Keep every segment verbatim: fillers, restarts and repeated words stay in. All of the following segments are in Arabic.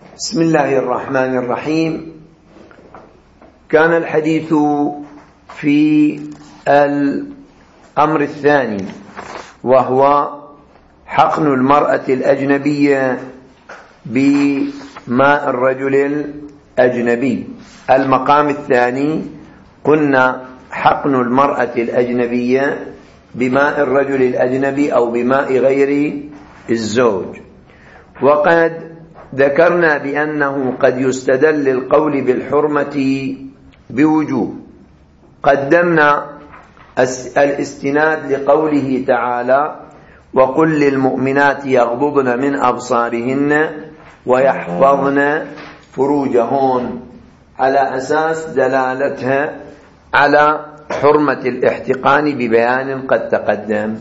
بسم الله الرحمن الرحيم. كان الحديث في الأمر الثاني وهو حقن المرأة الأجنبية بماء الرجل الأجنبي. المقام الثاني قلنا حقن المرأة الأجنبية بماء الرجل الأجنبي أو بماء غير الزوج. وقد ذكرنا بأنه قد يستدل للقول بالحرمة بوجوه. قدمنا الاستناد لقوله تعالى: وقل للمؤمنات يغضضن من أبصارهن ويحفظن فروجهن، على أساس دلالتها على حرمة الاحتقان ببيان قد تقدم.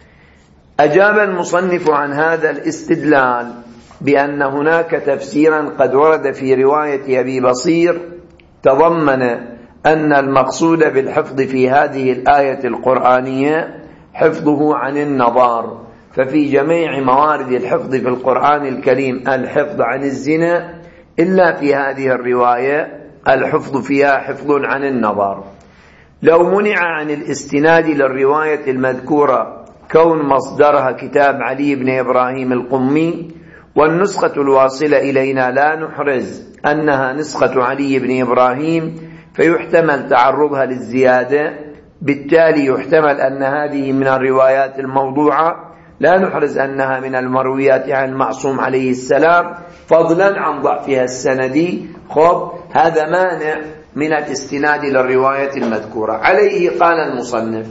أجاب المصنف عن هذا الاستدلال بأن هناك تفسيرا قد ورد في رواية أبي بصير تضمن أن المقصود بالحفظ في هذه الآية القرآنية حفظه عن النظار، ففي جميع موارد الحفظ في القرآن الكريم الحفظ عن الزنا، إلا في هذه الرواية الحفظ فيها حفظ عن النظار. لو منع عن الاستناد للرواية المذكورة كون مصدرها كتاب علي بن إبراهيم القمي والنسخة الواصلة إلينا لا نحرز أنها نسخة علي بن إبراهيم، فيحتمل تعرضها للزيادة، بالتالي يحتمل أن هذه من الروايات الموضوعة، لا نحرز أنها من المرويات عن المعصوم عليه السلام، فضلا عن ضعفها السندي. خب هذا مانع من الاستناد للرواية المذكورة. عليه قال المصنف: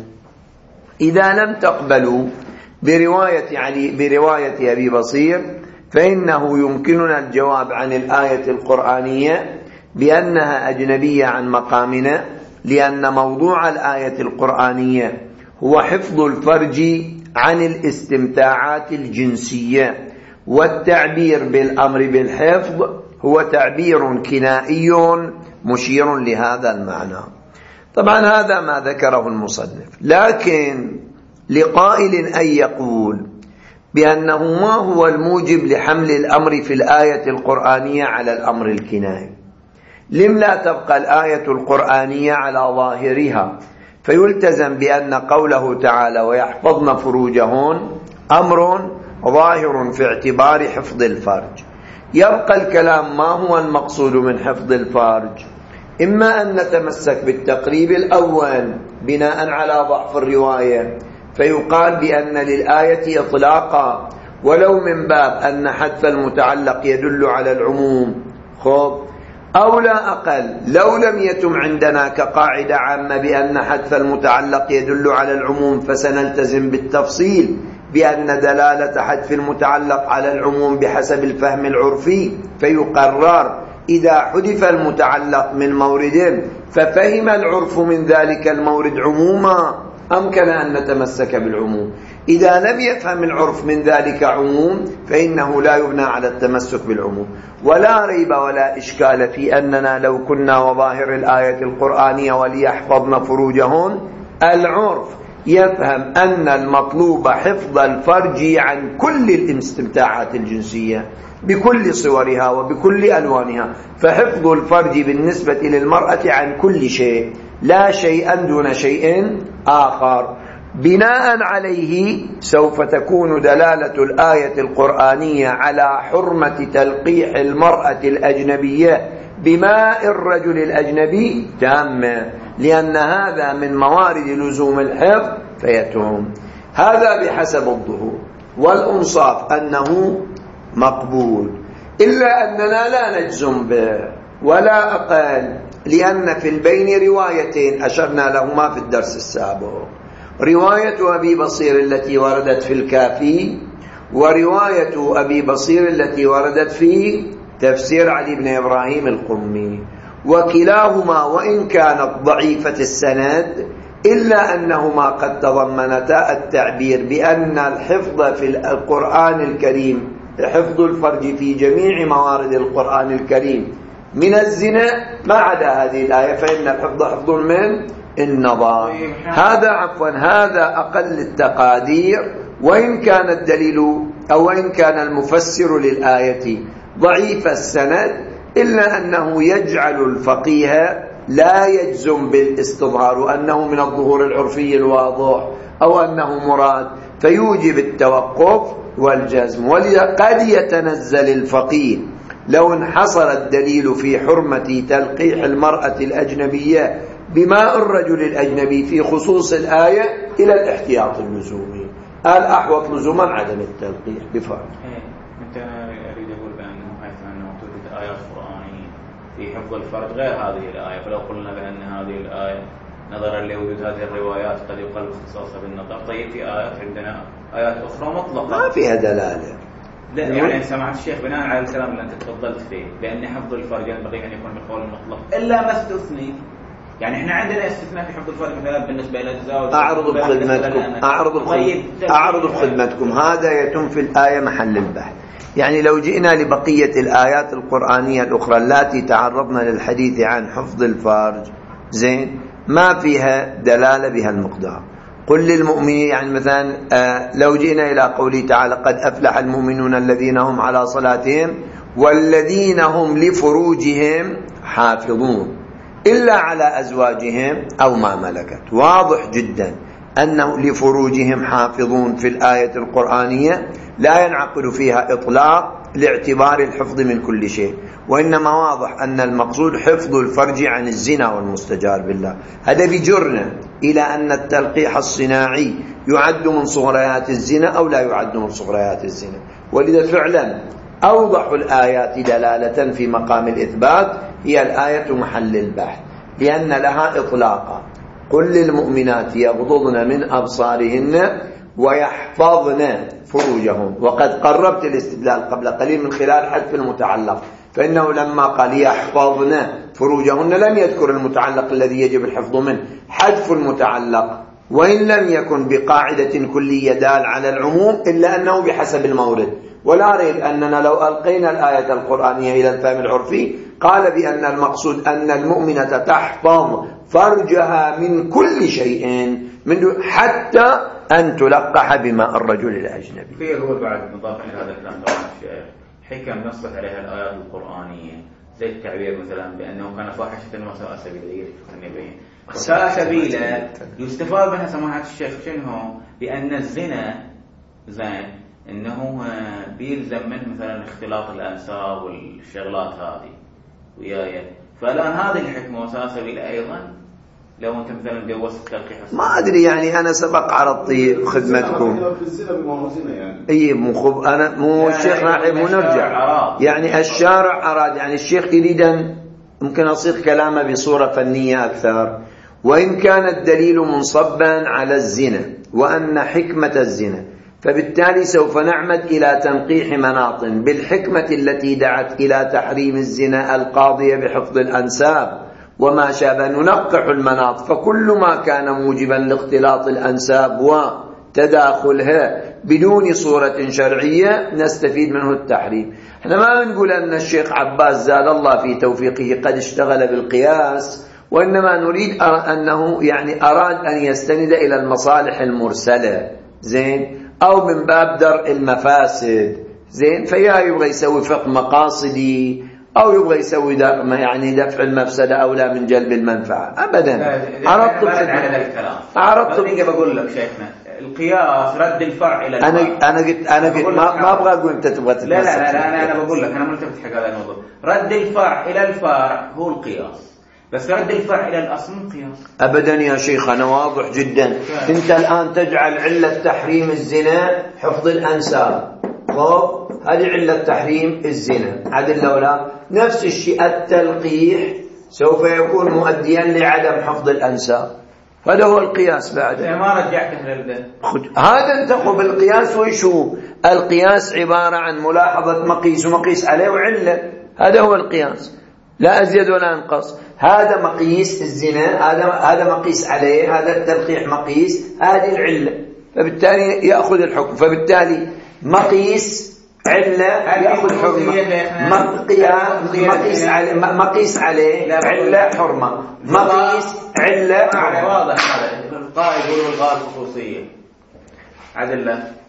إذا لم تقبلوا برواية علي برواية أبي بصير فإنه يمكننا الجواب عن الآية القرآنية بأنها أجنبية عن مقامنا، لأن موضوع الآية القرآنية هو حفظ الفرج عن الاستمتاعات الجنسية، والتعبير بالأمر بالحفظ هو تعبير كنائي مشير لهذا المعنى. طبعا هذا ما ذكره المصنف، لكن لقائل أن يقول بأنه ما هو الموجب لحمل الأمر في الآية القرآنية على الأمر الكنائي؟ لم لا تبقى الآية القرآنية على ظاهرها فيلتزم بأن قوله تعالى ويحفظن فروجهن أمر ظاهر في اعتبار حفظ الفرج. يبقى الكلام ما هو المقصود من حفظ الفرج؟ إما أن نتمسك بالتقريب الأول بناء على ضعف الرواية فيقال بأن للآية إطلاقا ولو من باب أن حذف المتعلق يدل على العموم، خب أو لا أقل لو لم يتم عندنا كقاعدة عامة بأن حذف المتعلق يدل على العموم فسنلتزم بالتفصيل بأن دلالة حذف المتعلق على العموم بحسب الفهم العرفي، فيقرر إذا حذف المتعلق من مورد ففهم العرف من ذلك المورد عموما أمكن أن نتمسك بالعموم. إذا لم يفهم العرف من ذلك عموم فإنه لا يبنى على التمسك بالعموم. ولا ريب ولا إشكال في أننا لو كنا وظاهر الآية القرآنية وليحفظن فروجهن العرف يفهم أن المطلوب حفظ الفرج عن كل الاستمتاعات الجنسية بكل صورها وبكل ألوانها، فحفظ الفرج بالنسبة للمرأة عن كل شيء، لا شيئا دون شيء آخر. بناء عليه سوف تكون دلالة الآية القرآنية على حرمة تلقيح المرأة الأجنبية بماء الرجل الأجنبي تامة، لأن هذا من موارد لزوم الحفظ فيتم. هذا بحسب الظهور والأنصاف أنه مقبول، إلا أننا لا نجزم به ولا أقل، لأن في البين روايتين أشرنا لهما في الدرس السابق: رواية أبي بصير التي وردت في الكافي، ورواية أبي بصير التي وردت في تفسير علي بن إبراهيم القمي، وكلاهما وإن كانت ضعيفة السند إلا أنهما قد تضمنتا التعبير بأن الحفظ في القرآن الكريم حفظ الفرج في جميع موارد القرآن الكريم من الزنا ما عدا هذه الآية، فإن الحفظ حفظ من النظر. هذا عفوا هذا أقل التقادير، وإن كان الدليل أو وإن كان المفسر للآية ضعيف السند، إلا أنه يجعل الفقيه لا يجزم بالاستظهار وأنه من الظهور العرفي الواضح أو أنه مراد، فيوجب التوقف والجزم. ولذا قد يتنزل الفقيه لو انحصر الدليل في حرمة تلقيح المرأة الأجنبية بماء الرجل الأجنبي في خصوص الآية إلى الاحتياط اللزومي، الأحوط لزوما عدم التلقيح بفرق. أنت أريد أقول بأنه حيث أنه توجد آيات قرآنية في حفظ الفرد غير هذه الآية، فلو قلنا بأن هذه الآية نظرا لوجود هذه الروايات قد يقال اختصاصها بالنظر، طيب في آيات عندنا آيات أخرى مطلقة ما فيها دلالة. لا يعني سمعت الشيخ بناء على الكلام اللي أنت تفضلت فيه بأن حفظ الفرد ينبغي أن يكون بالقول المطلق إلا ما استثني. يعني احنا عندنا استثناء في حفظ الفرد مثلا بالنسبة إلى الزواج. أعرض بخدمتكم أعرض بخدمتكم أعرض بخدمتكم هذا يتم في الآية محل البحث. يعني لو جئنا لبقية الآيات القرآنية الأخرى التي تعرضنا للحديث عن حفظ الفرج زين ما فيها دلالة بها المقدار. قل للمؤمنين، يعني مثلا لو جئنا إلى قوله تعالى قد أفلح المؤمنون الذين هم على صلاتهم والذين هم لفروجهم حافظون إلا على أزواجهم أو ما ملكت، واضح جدا أنه لفروجهم حافظون في الآية القرآنية لا ينعقد فيها إطلاق لاعتبار الحفظ من كل شيء، وإنما واضح أن المقصود حفظ الفرج عن الزنا والمستجار بالله. هذا بجرنا إلى أن التلقيح الصناعي يعد من صغريات الزنا أو لا يعد من صغريات الزنا. ولذا فعلا أوضح الآيات دلالة في مقام الإثبات هي الآية محل البحث، لأن لها إطلاقا. قل للمؤمنات يغضضن من أبصارهن ويحفظن فروجهم، وقد قربت الاستدلال قبل قليل من خلال حذف المتعلق، فإنه لما قال يحفظن فروجهن لم يذكر المتعلق الذي يجب الحفظ منه، حذف المتعلق وإن لم يكن بقاعدة كلية دال على العموم إلا أنه بحسب المورد. ولا ريب أننا لو ألقينا الآية القرآنية إلى الفهم العرفي قال بأن المقصود أن المؤمنة تحفظ فرجها من كل شيء من حتى أن تلقح بماء الرجل الأجنبي. في هو بعد مضاف إلى هذا الكلام طبعا حكم نصت عليها الآيات القرآنية زي التعبير مثلا بأنه كان فاحشة وساء سبيلا، وساء سبيلا يستفاد منها سماحة الشيخ شنو؟ بأن الزنا زين إنه بيلزم منه مثلا اختلاط الأنساب والشغلات هذه وياي، فالآن هذه الحكمة وساء سبيلا أيضا لو أنت مثلا جوزت تلقيح ما أدري. يعني أنا سبق عرضت خدمتكم أي مخب أنا مو الشيخ راح مو نرجع. يعني الشارع أراد، يعني الشيخ يريد أن ممكن أصيغ كلامه بصورة فنية أكثر، وإن كان الدليل منصبا على الزنا وأن حكمة الزنا، فبالتالي سوف نعمد إلى تنقيح مناط بالحكمة التي دعت إلى تحريم الزنا القاضية بحفظ الأنساب وما شابه، ننقح المناط، فكل ما كان موجبا لاختلاط الأنساب وتداخلها بدون صورة شرعية نستفيد منه التحريم. احنا ما بنقول أن الشيخ عباس زاد الله في توفيقه قد اشتغل بالقياس، وإنما نريد أنه يعني أراد أن يستند إلى المصالح المرسلة زين أو من باب درء المفاسد زين، فيا يبغى يسوي فقه مقاصدي أو يبغى يسوي يعني دفع المفسدة أولى من جلب المنفعة أبدا. عرضت على الكلام عرضت بقول لك شيخنا القياس رد الفرع إلى أنا أنا قلت أنا قلت ما ما أبغى أقول أنت تبغى تتمسك. لا لا لا أنا أنا بقول لك أنا ملتفت حق هذا الموضوع. رد الفرع إلى الفرع هو القياس، بس رد الفرع إلى الأصل قياس أبدا يا شيخ. أنا واضح جدا. أنت الآن تجعل علة تحريم الزنا حفظ الأنساب، طب هذه علة تحريم الزنا عدل لو لا؟ نفس الشيء التلقيح سوف يكون مؤديا لعدم حفظ الأنساب، هذا هو القياس. بعد ما رجعت للده هذا انت خذ القياس. وشو القياس؟ عبارة عن ملاحظة مقيس ومقيس عليه وعلة، هذا هو القياس لا أزيد ولا أنقص. هذا مقيس الزنا، هذا هذا مقيس عليه، هذا التلقيح مقيس، هذه العلة، فبالتالي يأخذ الحكم. فبالتالي مقيس علة يأخذ حكم، مقيس عليه مقيس عليه علة حرمة، مقيس علة. واضح هذا القائد يقول الغاء الخصوصية عدل له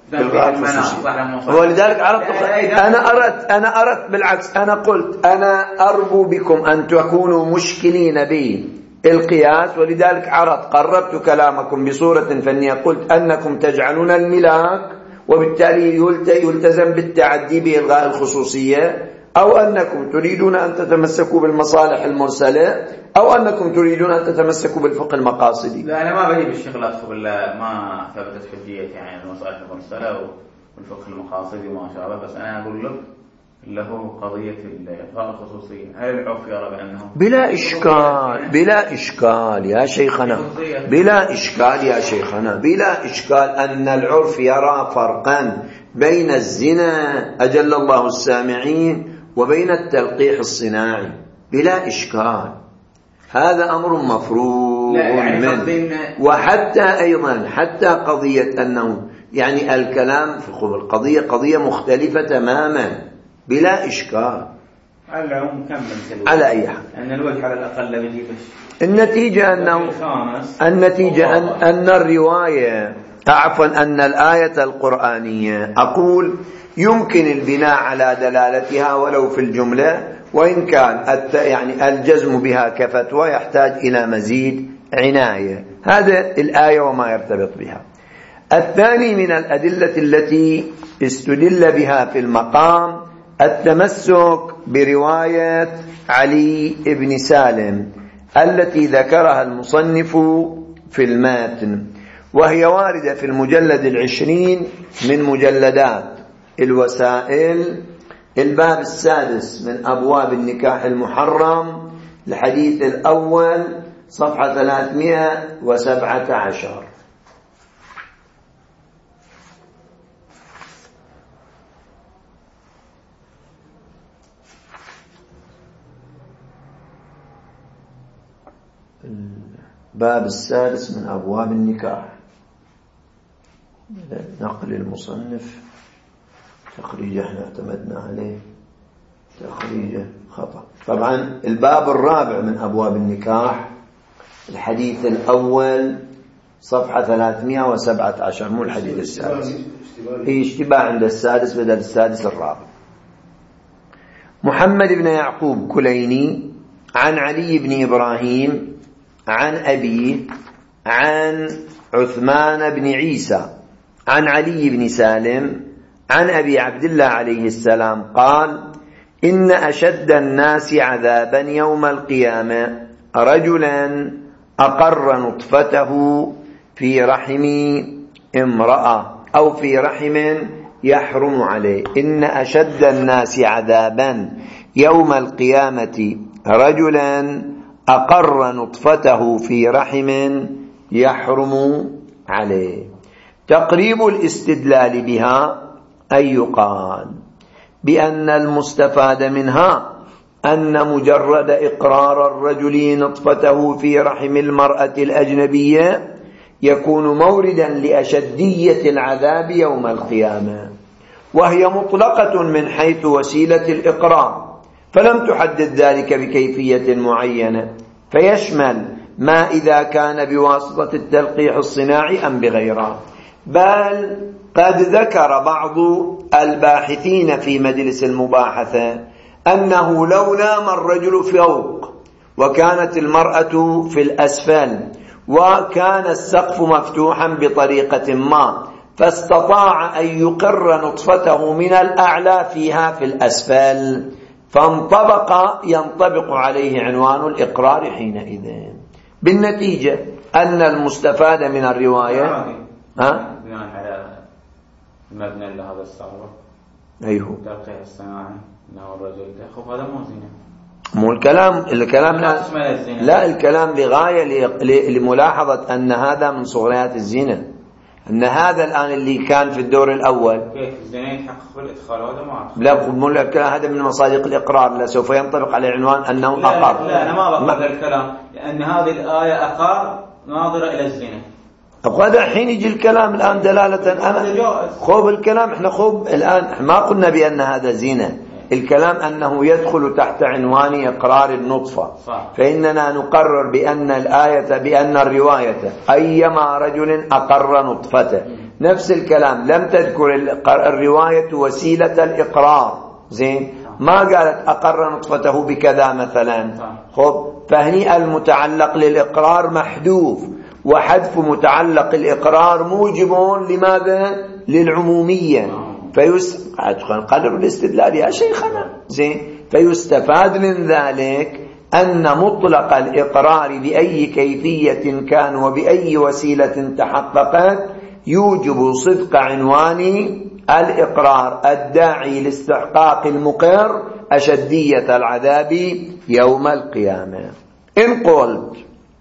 بالغاية الخصوصية. ولذلك عرفت أنا أردت أنا أردت بالعكس، أنا قلت أنا أرجو بكم أن تكونوا مشكلين بي القياس، ولذلك عرضت قربت كلامكم بصورة فنية، قلت أنكم تجعلون الملاك وبالتالي يلتزم بالتعدي بإلغاء الخصوصية، أو أنكم تريدون أن تتمسكوا بالمصالح المرسلة، أو أنكم تريدون أن تتمسكوا بالفقه المقاصدي. لا أنا ما بدي بالشغلات بالله ما ثبتت حجية يعني المصالح المرسلة والفقه المقاصدي وما شابه، بس أنا أقول لك له قضية إلغاء الخصوصية. هل العرف يرى بأنه بلا إشكال بلا إشكال يا شيخنا بلا إشكال يا شيخنا بلا إشكال أن العرف يرى فرقا بين الزنا أجل الله السامعين وبين التلقيح الصناعي بلا إشكال، هذا أمر مفروغ يعني منه. وحتى أيضا حتى قضية أنه يعني الكلام في القضية قضية مختلفة تماما بلا إشكال. على العموم كم من على أي حال أن الوجه على الأقل بيجيب النتيجة أنه النتيجة أن, أن الرواية عفوا أن الآية القرآنية أقول يمكن البناء على دلالتها ولو في الجملة، وإن كان يعني الجزم بها كفتوى يحتاج إلى مزيد عناية. هذا الآية وما يرتبط بها. الثاني من الأدلة التي استدل بها في المقام التمسك برواية علي بن سالم التي ذكرها المصنف في الماتن، وهي واردة في المجلد العشرين من مجلدات الوسائل، الباب السادس من أبواب النكاح المحرم، الحديث الأول صفحة ثلاثمائة وسبعة عشر. الباب السادس من أبواب النكاح، نقل المصنف تخريجه احنا اعتمدنا عليه تخريجه خطأ. طبعا الباب الرابع من أبواب النكاح الحديث الأول صفحة ثلاثمائة وسبعة عشر، مو الحديث السادس، في اشتباه عند السادس بدل السادس الرابع. محمد بن يعقوب كليني عن علي بن إبراهيم عن أبيه عن عثمان بن عيسى عن علي بن سالم عن أبي عبد الله عليه السلام قال: إن أشد الناس عذابا يوم القيامة رجلا أقر نطفته في رحم امرأة أو في رحم يحرم عليه. إن أشد الناس عذابا يوم القيامة رجلا أقر نطفته في رحم يحرم عليه. تقريب الاستدلال بها أن يقال بأن المستفاد منها أن مجرد إقرار الرجل نطفته في رحم المرأة الأجنبية يكون موردا لأشدية العذاب يوم القيامة، وهي مطلقة من حيث وسيلة الإقرار، فلم تحدد ذلك بكيفية معينة، فيشمل ما إذا كان بواسطة التلقيح الصناعي أم بغيره. بل قد ذكر بعض الباحثين في مجلس المباحثة أنه لو نام الرجل فوق وكانت المرأة في الأسفل وكان السقف مفتوحا بطريقة ما فاستطاع أن يقر نطفته من الأعلى فيها في الأسفل فانطبق ينطبق عليه عنوان الإقرار حينئذ. بالنتيجة أن المستفاد من الرواية ها؟ على مبنى لهذا الصعب أيوه تلقيح الصناعي أنه الرجل تأخذ هذا مو زنا، مو الكلام الكلام لا, لا الكلام لغاية لملاحظة أن هذا من صغريات الزنا، أن هذا الآن اللي كان في الدور الأول كيف الزنا يتحقق بالإدخال هذا ما لا مو هذا من مصادق الإقرار، لا سوف ينطبق على عنوان أنه لا أقر. لا, لا أنا ما بقبل الكلام لأن هذه الآية أقر ناظرة إلى الزنا. هذا الحين يجي الكلام الآن دلالة أنا خوب الكلام إحنا خوب الآن إحنا ما قلنا بأن هذا زنا، الكلام أنه يدخل تحت عنوان إقرار النطفة، فإننا نقرر بأن الآية بأن الرواية أيما رجل أقر نطفته نفس الكلام، لم تذكر الرواية وسيلة الإقرار، زين، ما قالت أقر نطفته بكذا مثلا. خب، فهني المتعلق للإقرار محذوف، وحذف متعلق الإقرار موجب لماذا؟ للعمومية. فيس قدر الاستدلال يا شيخنا، زين، فيستفاد من ذلك أن مطلق الإقرار بأي كيفية كان وبأي وسيلة تحققت يوجب صدق عنوان الإقرار الداعي لاستحقاق المقر أشدية العذاب يوم القيامة. إن قلت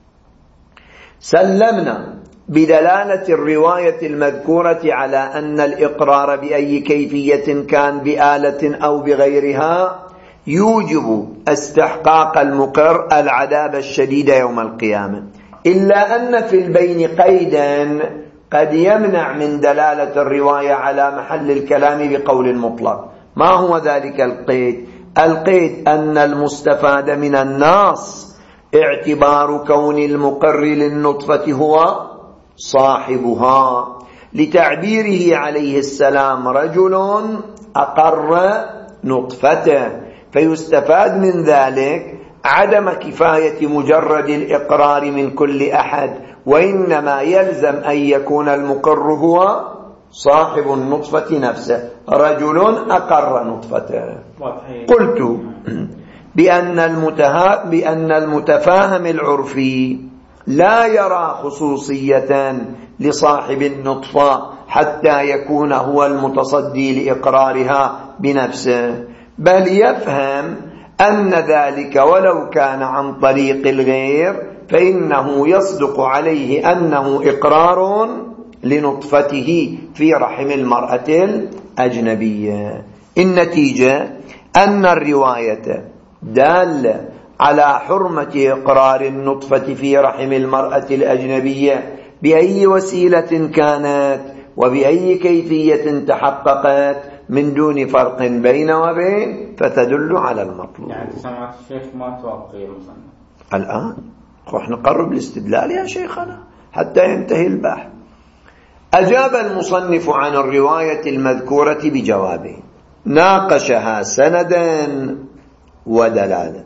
سلمنا بدلالة الرواية المذكورة على أن الإقرار بأي كيفية كان بآلة أو بغيرها يوجب استحقاق المقر العذاب الشديد يوم القيامة، إلا أن في البين قيدا قد يمنع من دلالة الرواية على محل الكلام بقول مطلق. ما هو ذلك القيد؟ القيد أن المستفاد من النص اعتبار كون المقر للنطفة هو صاحبها، لتعبيره عليه السلام رجل أقر نطفته، فيستفاد من ذلك عدم كفاية مجرد الإقرار من كل أحد، وإنما يلزم أن يكون المقر هو صاحب النطفة نفسه، رجل أقر نطفته. قلت بأن, المتها... بأن المتفاهم العرفي لا يرى خصوصية لصاحب النطفة حتى يكون هو المتصدي لإقرارها بنفسه، بل يفهم أن ذلك ولو كان عن طريق الغير فإنه يصدق عليه أنه إقرار لنطفته في رحم المرأة الأجنبية. النتيجة أن الرواية دالة على حرمة إقرار النطفة في رحم المرأة الأجنبية بأي وسيلة كانت وبأي كيفية تحققت من دون فرق بين وبين، فتدل على المطلوب. يعني سمعت الشيخ ما توقي المصنف الآن، رح نقرب الاستدلال يا شيخنا حتى ينتهي البحث. أجاب المصنف عن الرواية المذكورة بجوابه، ناقشها سندا ودلالا.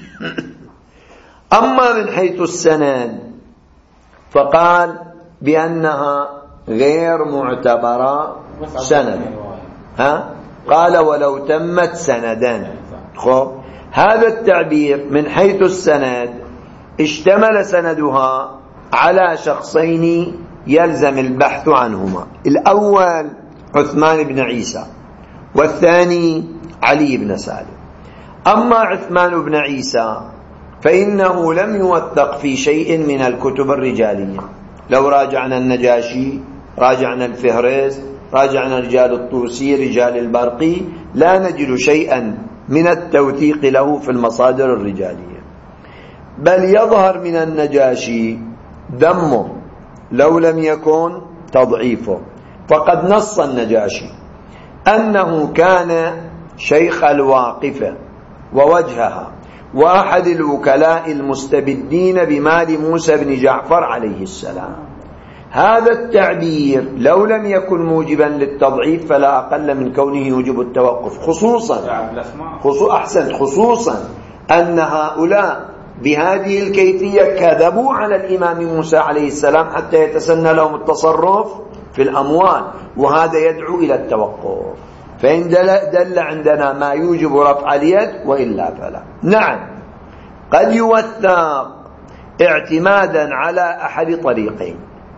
أما من حيث السند فقال بأنها غير معتبرة سند، ها؟ قال ولو تمت سندا. خب، هذا التعبير من حيث السند اشتمل سندها على شخصين يلزم البحث عنهما، الأول عثمان بن عيسى والثاني علي بن سالم. أما عثمان بن عيسى فإنه لم يوثق في شيء من الكتب الرجالية، لو راجعنا النجاشي، راجعنا الفهرس، راجعنا رجال الطوسي، رجال البرقي، لا نجد شيئا من التوثيق له في المصادر الرجالية، بل يظهر من النجاشي دمه لو لم يكن تضعيفه. فقد نص النجاشي أنه كان شيخ الواقفة ووجهها وأحد الوكلاء المستبدين بمال موسى بن جعفر عليه السلام. هذا التعبير لو لم يكن موجبا للتضعيف فلا أقل من كونه يوجب التوقف، خصوصا خصوص أحسن خصوصا أن هؤلاء بهذه الكيفية كذبوا على الإمام موسى عليه السلام حتى يتسنى لهم التصرف في الأموال، وهذا يدعو إلى التوقف. فإن دل عندنا ما يوجب رفع اليد وإلا فلا. نعم، قد يوثق اعتمادا على أحد طريقين.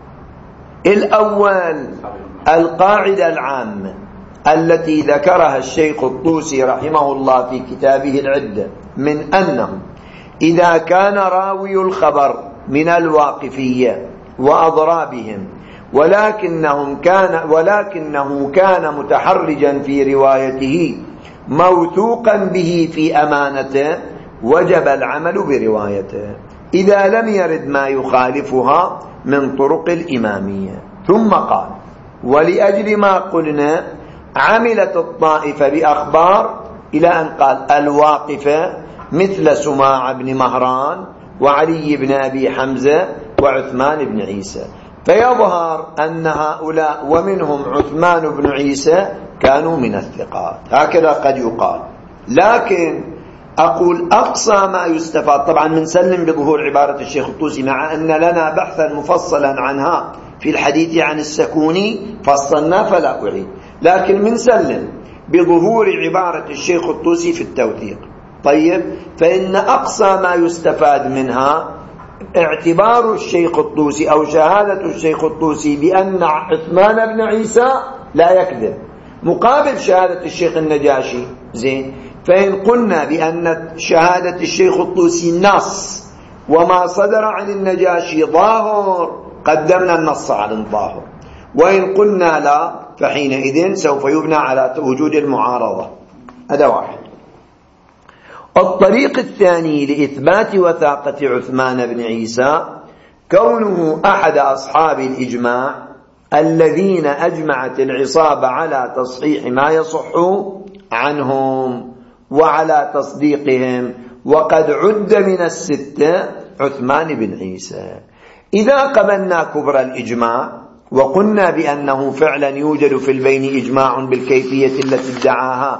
الأول القاعدة العامة التي ذكرها الشيخ الطوسي رحمه الله في كتابه العدة، من أنه إذا كان راوي الخبر من الواقفية وأضرابهم ولكنهم كان ولكنه كان متحرجا في روايته موثوقا به في أمانته، وجب العمل بروايته إذا لم يرد ما يخالفها من طرق الإمامية. ثم قال: ولأجل ما قلنا عملت الطائفة بأخبار، إلى أن قال الواقفة مثل سماع بن مهران وعلي بن أبي حمزة وعثمان بن عيسى. فيظهر أن هؤلاء ومنهم عثمان بن عيسى كانوا من الثقات، هكذا قد يقال. لكن أقول أقصى ما يستفاد، طبعا منسلم بظهور عبارة الشيخ الطوسي، مع أن لنا بحثا مفصلا عنها في الحديث عن السكوني فصلنا فلا أعيد، لكن منسلم بظهور عبارة الشيخ الطوسي في التوثيق. طيب، فإن أقصى ما يستفاد منها اعتبار الشيخ الطوسي أو شهادة الشيخ الطوسي بأن عثمان بن عيسى لا يكذب، مقابل شهادة الشيخ النجاشي. زين، فإن قلنا بأن شهادة الشيخ الطوسي نص وما صدر عن النجاشي ظاهر، قدمنا النص على الظاهر، وإن قلنا لا فحينئذ سوف يبنى على وجود المعارضة. هذا واحد. الطريق الثاني لإثبات وثاقة عثمان بن عيسى كونه أحد أصحاب الإجماع الذين أجمعت العصابة على تصحيح ما يصح عنهم وعلى تصديقهم، وقد عد من الستة عثمان بن عيسى. إذا قبلنا كبر الإجماع وقلنا بأنه فعلا يوجد في البين إجماع بالكيفية التي ادعاها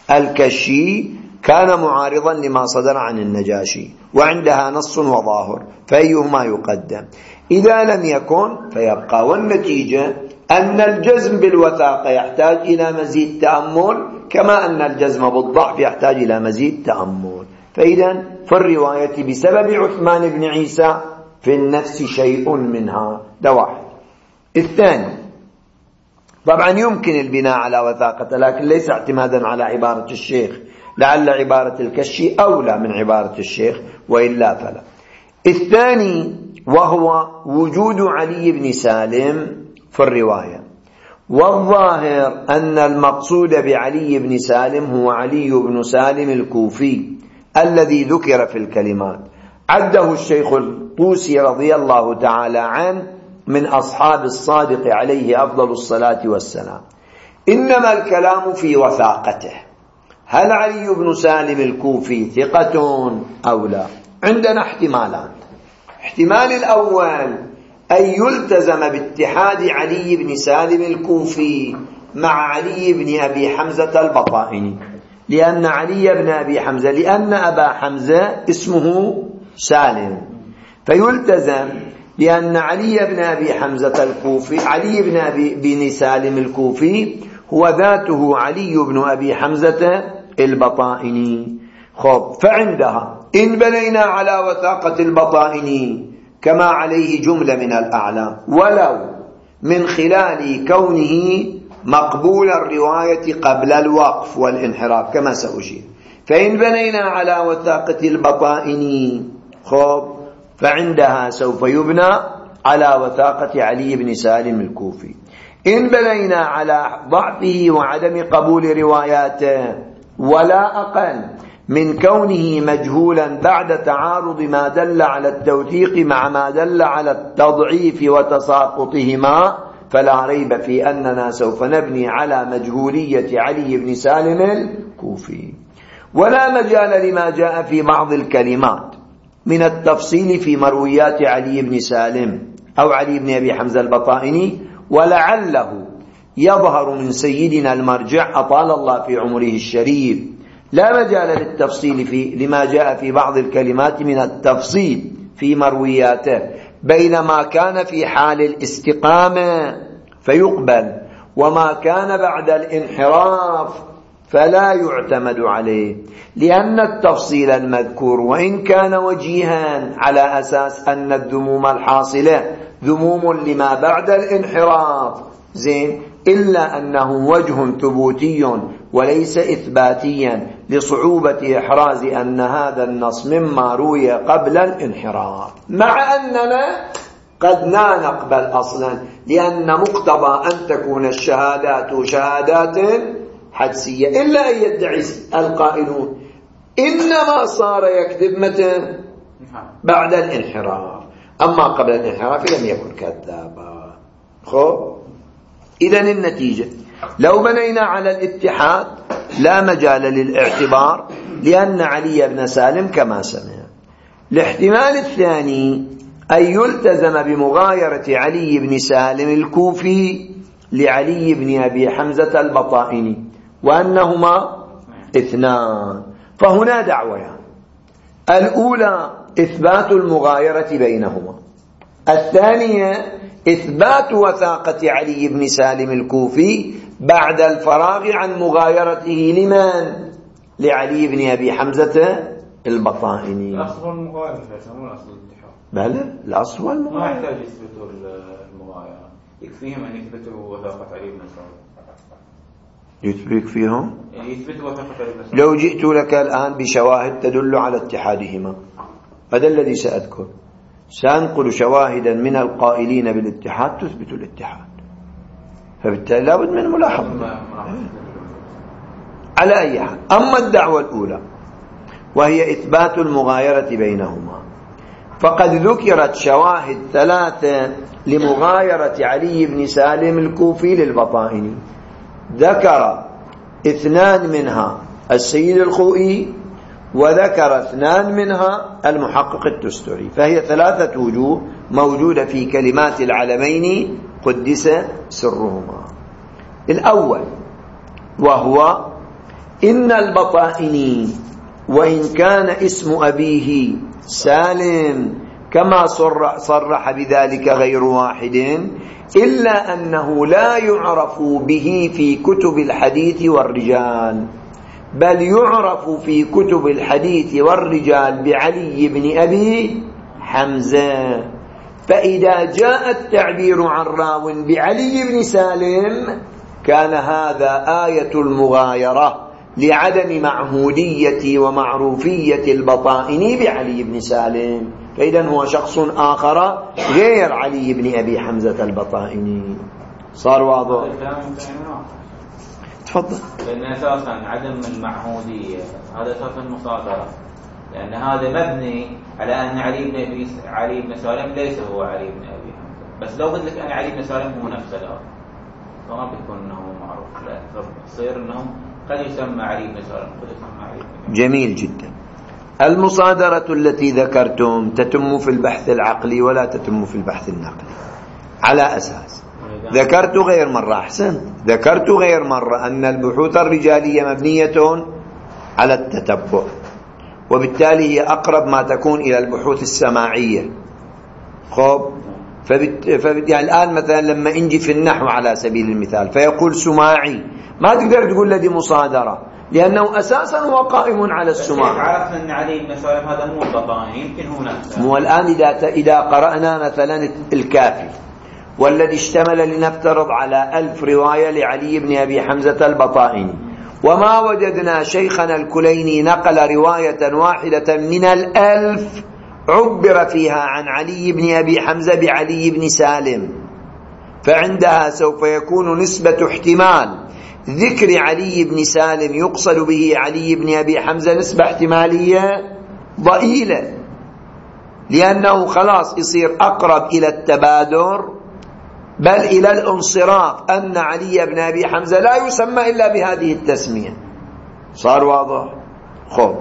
الكشي، كان معارضا لما صدر عن النجاشي وعندها نص وظاهر، فأيهما يقدم؟ إذا لم يكن فيبقى. والنتيجة أن الجزم بالوثاقة يحتاج إلى مزيد تأمل، كما أن الجزم بالضعف يحتاج إلى مزيد تأمل. فإذا في الرواية بسبب عثمان بن عيسى في النفس شيء منها. ده واحد. الثاني، طبعا يمكن البناء على وثاقة، لكن ليس اعتمادا على عبارة الشيخ، لعل عبارة الكشي أولى من عبارة الشيخ، وإلا فلا. الثاني وهو وجود علي بن سالم في الرواية، والظاهر أن المقصود بعلي بن سالم هو علي بن سالم الكوفي الذي ذكر في الكلمات، عده الشيخ الطوسي رضي الله تعالى عنه من أصحاب الصادق عليه أفضل الصلاة والسلام. إنما الكلام في وثاقته، هل علي بن سالم الكوفي ثقة أو لا؟ عندنا احتمالات. احتمال الأول أن يلتزم باتحاد علي بن سالم الكوفي مع علي بن أبي حمزة البطائني، لأن علي بن أبي حمزة لأن أبا حمزة اسمه سالم، فيلتزم لأن علي بن أبي حمزة الكوفي علي بن أبي بن سالم الكوفي هو ذاته علي بن أبي حمزة البطائني. خب، فعندها إن بنينا على وثاقة البطائني كما عليه جملة من الأعلام، ولو من خلال كونه مقبول الرواية قبل الوقف والانحراف كما سأشير، فإن بنينا على وثاقة البطائني خب فعندها سوف يبنى على وثاقة علي بن سالم الكوفي. إن بنينا على ضعفه وعدم قبول رواياته ولا أقل من كونه مجهولا بعد تعارض ما دل على التوثيق مع ما دل على التضعيف وتساقطهما، فلا ريب في أننا سوف نبني على مجهولية علي بن سالم الكوفي. ولا مجال لما جاء في بعض الكلمات من التفصيل في مرويات علي بن سالم أو علي بن أبي حمزة البطائني، ولعله يظهر من سيدنا المرجع أطال الله في عمره الشريف لا مجال للتفصيل في لما جاء في بعض الكلمات من التفصيل في مروياته بين ما كان في حال الاستقامة فيقبل وما كان بعد الانحراف فلا يعتمد عليه، لأن التفصيل المذكور وإن كان وجيها على أساس أن الذموم الحاصلة ذموم لما بعد الانحراف زين، إلا أنه وجه ثبوتي وليس إثباتيا لصعوبة إحراز أن هذا النص مما روي قبل الانحراف، مع أننا قد لا نقبل أصلا، لأن مقتضى أن تكون الشهادات شهادات حدسية، إلا أن يدعي القائلون إنما صار يكذب متى؟ بعد الانحراف، أما قبل الانحراف لم يكن كذابا. خب، إذن النتيجة لو بنينا على الاتحاد لا مجال للاعتبار، لأن علي بن سالم كما سمع. الاحتمال الثاني أن يلتزم بمغايرة علي بن سالم الكوفي لعلي بن أبي حمزة البطائني وأنهما اثنان. فهنا دعويان: الأولى إثبات المغايرة بينهما، الثانية إثبات وثاقة علي بن سالم الكوفي بعد الفراغ عن مغايرته لمن؟ لعلي بن أبي حمزة البطائني. الأصل والمغايرة يسمون أصل الاتحاد. بلى الأصل والمغايرة ما يحتاج يثبتوا المغايرة، يكفيهم أن يثبتوا وثاقة علي بن سالم. يكفيهم؟ يثبتوا وثاقة علي بن سالم. لو جئت لك الآن بشواهد تدل على اتحادهما، هذا الذي سأذكر، سأنقل شواهدا من القائلين بالاتحاد تثبت الاتحاد، فبالتالي لابد من ملاحظة. على أي حال، أما الدعوة الأولى وهي إثبات المغايرة بينهما، فقد ذكرت شواهد ثلاثة لمغايرة علي بن سالم الكوفي للبطائني. ذكر اثنان منها السيد الخوئي، وذكر اثنان منها المحقق التستري، فهي ثلاثة وجوه موجودة في كلمات العلمين قدس سرهما. الأول وهو إن البطائني وإن كان اسم أبيه سالم كما صرح بذلك غير واحد، إلا أنه لا يعرف به في كتب الحديث والرجال، بل يعرف في كتب الحديث والرجال بعلي بن أبي حمزة. فإذا جاء التعبير عن راو بعلي بن سالم كان هذا آية المغايرة لعدم معهودية ومعروفية البطائني بعلي بن سالم، فإذا هو شخص آخر غير علي بن أبي حمزة البطائني. صار واضح؟ تفضل. لأن أساسا عدم المعهودية هذا أساسا مصادرة، لأن هذا مبني على أن علي بن أبي علي بن سالم ليس هو علي بن أبي حمزة، بس لو قلت لك أنا علي بن سالم هو نفسه لا، فما بتكون أنه معروف، لا تصير أنه قد يسمى علي بن سالم قد يسمى علي بن. جميل جدا. المصادرة التي ذكرتم تتم في البحث العقلي ولا تتم في البحث النقلي. على أساس ذكرت غير مرة، أحسنت، ذكرت غير مرة أن البحوث الرجالية مبنية على التتبع، وبالتالي هي أقرب ما تكون إلى البحوث السماعية. خب فبت... فبت... يعني الآن مثلا لما انجي في النحو على سبيل المثال فيقول سماعي، ما تقدر تقول له دي مصادرة، لأنه أساسا هو قائم على السماع. عرفنا أن علي بن سالم هذا مو البطائني، يمكن هو نفسه. مو الآن إذا إذا قرأنا مثلا الكافي والذي اشتمل لنفترض على ألف رواية لعلي بن أبي حمزة البطائني، وما وجدنا شيخنا الكليني نقل رواية واحدة من الألف عبر فيها عن علي بن أبي حمزة بعلي بن سالم، فعندها سوف يكون نسبة احتمال ذكر علي بن سالم يقصد به علي بن أبي حمزة نسبة احتمالية ضئيلة، لأنه خلاص يصير أقرب إلى التبادر بل إلى الانصراف أن علي بن أبي حمزة لا يسمى إلا بهذه التسمية. صار واضح؟ خب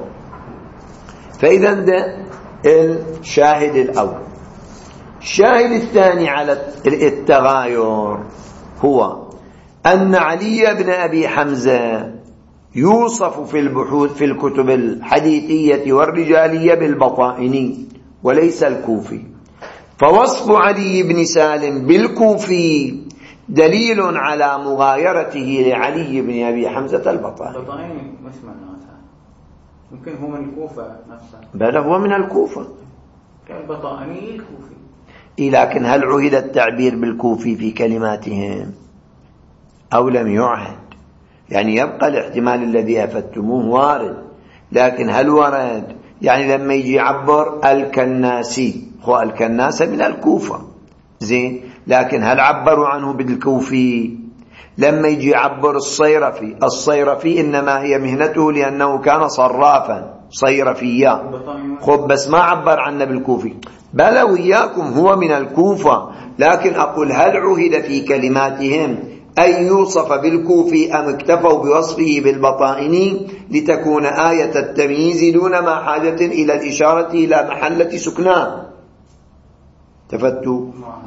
فإذا ده الشاهد الأول. الشاهد الثاني على التغاير هو أن علي بن أبي حمزة يوصف في البحوث في الكتب الحديثية والرجالية بالبطائني وليس الكوفي، فوصف علي بن سالم بالكوفي دليل على مغايرته لعلي بن أبي حمزة البطائني. البطائني مش معناتها ممكن هو من الكوفة نفسها، بل هو من الكوفة، البطائني الكوفي. إيه لكن هل عهد التعبير بالكوفي في كلماتهم أو لم يعهد؟ يعني يبقى الاحتمال الذي أفدتموه وارد، لكن هل ورد يعني لما يجي يعبر الكناسي، هو الكناس من الكوفة زين، لكن هل عبروا عنه بالكوفي؟ لما يجي يعبر الصيرفي، الصيرفي إنما هي مهنته لأنه كان صرافا صيرفيا، خب بس ما عبر عنه بالكوفي. بل وياكم هو من الكوفة، لكن أقول هل عهد في كلماتهم أن يوصف بالكوفي أم اكتفوا بوصفه بالبطائني لتكون آية التمييز دون ما حاجة إلى الإشارة إلى محلة سكناه؟ تفتوا.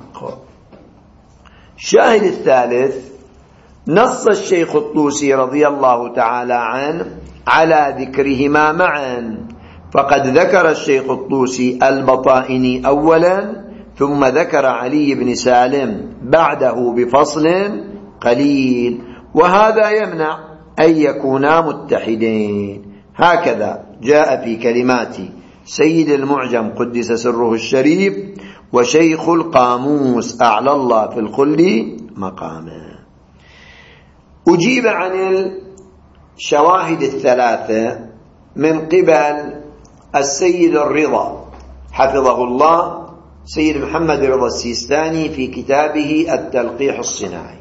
الشاهد الثالث: نص الشيخ الطوسي رضي الله تعالى عنه على ذكرهما معا، فقد ذكر الشيخ الطوسي البطائني أولا، ثم ذكر علي بن سالم بعده بفصل قليل، وهذا يمنع أن يكونا متحدين. هكذا جاء في كلمات سيد المعجم قدس سره الشريف وشيخ القاموس أعلى الله في الخلد مقامه. أجيب عن الشواهد الثلاثة من قبل السيد الرضا حفظه الله، سيد محمد رضا السيستاني في كتابه التلقيح الصناعي،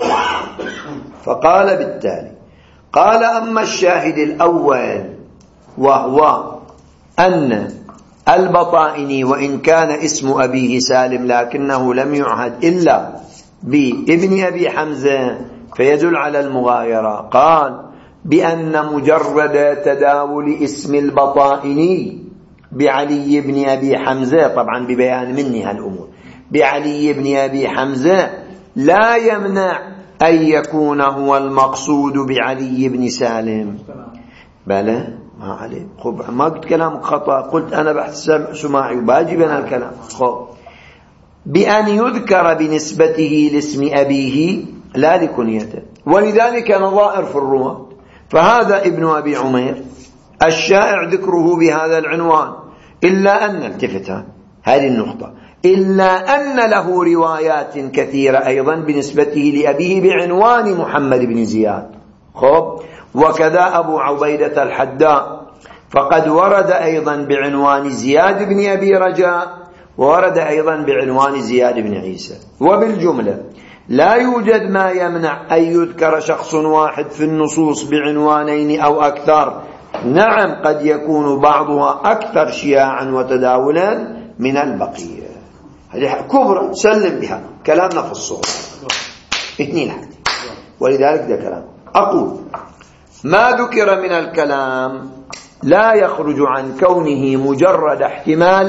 فقال بالتالي: قال: أما الشاهد الأول وهو أن البطائني وإن كان اسم أبيه سالم لكنه لم يعهد إلا بابن أبي حمزة فيدل على المغايرة، قال بأن مجرد تداول اسم البطائني بعلي بن أبي حمزة، طبعا ببيان مني هالأمور، بعلي بن أبي حمزة لا يمنع أن يكون هو المقصود بعلي بن سالم. بلى ما عليه، خب ما قلت كلامك خطأ، قلت أنا بحث سماعي وباجي بين الكلام. خب بأن يذكر بنسبته لاسم أبيه لا لكنيته، ولذلك نظائر في الرواة، فهذا ابن أبي عمير الشائع ذكره بهذا العنوان، إلا أن التفتها هذه النقطة، إلا أن له روايات كثيرة أيضا بنسبته لأبيه بعنوان محمد بن زياد. خب وكذا أبو عبيدة الحداء، فقد ورد أيضا بعنوان زياد بن أبي رجاء، وورد أيضا بعنوان زياد بن عيسى. وبالجملة لا يوجد ما يمنع أن يذكر شخص واحد في النصوص بعنوانين أو أكثر. نعم قد يكون بعضها أكثر شياعا وتداولا من البقية، هذه كبرى سلم بها، كلامنا في الصغر اثنين حديث، ولذلك ده كلام. أقول ما ذكر من الكلام لا يخرج عن كونه مجرد احتمال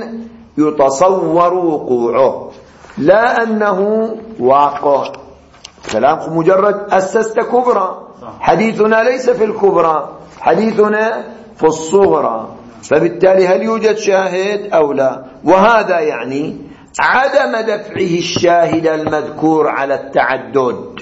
يتصور وقوعه، لا أنه واقع. كلام مجرد أسست كبرى، حديثنا ليس في الكبرى، حديثنا في الصغرى، فبالتالي هل يوجد شاهد أو لا؟ وهذا يعني عدم دفعه الشاهد المذكور على التعدد،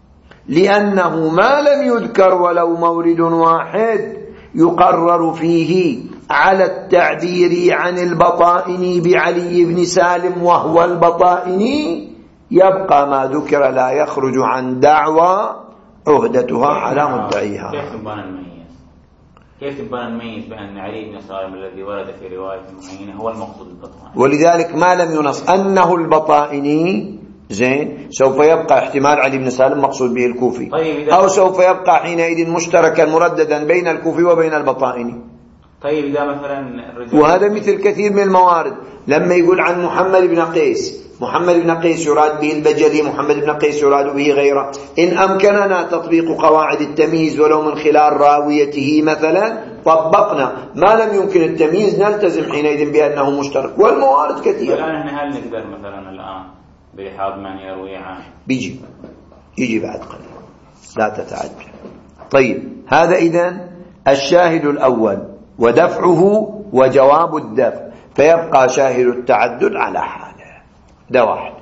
لأنه ما لم يذكر ولو مورد واحد يقرر فيه على التعبير عن البطائني بعلي بن سالم وهو البطائني، يبقى ما ذكر لا يخرج عن دعوى عهدتها على مدعيها. كيف نبان الميز؟ كيف نبان الميز بأن علي بن سالم الذي ورد في رواية معينة هو المقصود البطائني؟ ولذلك ما لم ينص أنه البطائني زين، سوف يبقى احتمال علي بن سالم مقصود به الكوفي، طيب أو سوف يبقى حينئذ مشتركا مرددا بين الكوفي وبين البطائني. طيب إذا مثلا الرجال، وهذا مثل كثير من الموارد، لما يقول عن محمد بن قيس، محمد بن قيس يراد به البجلي، محمد بن قيس يراد به غيره. إن أمكننا تطبيق قواعد التمييز ولو من خلال راويته مثلا طبقنا، ما لم يمكن التمييز نلتزم حينئذ بأنه مشترك، والموارد كثيرة. الآن هل نقدر مثلا الآن بلحاظ من يروي عنه؟ بيجي يجي بعد قليل، لا تتعجل. طيب هذا إذن الشاهد الأول ودفعه وجواب الدفع، فيبقى شاهد التعدد على حاله. ده واحد.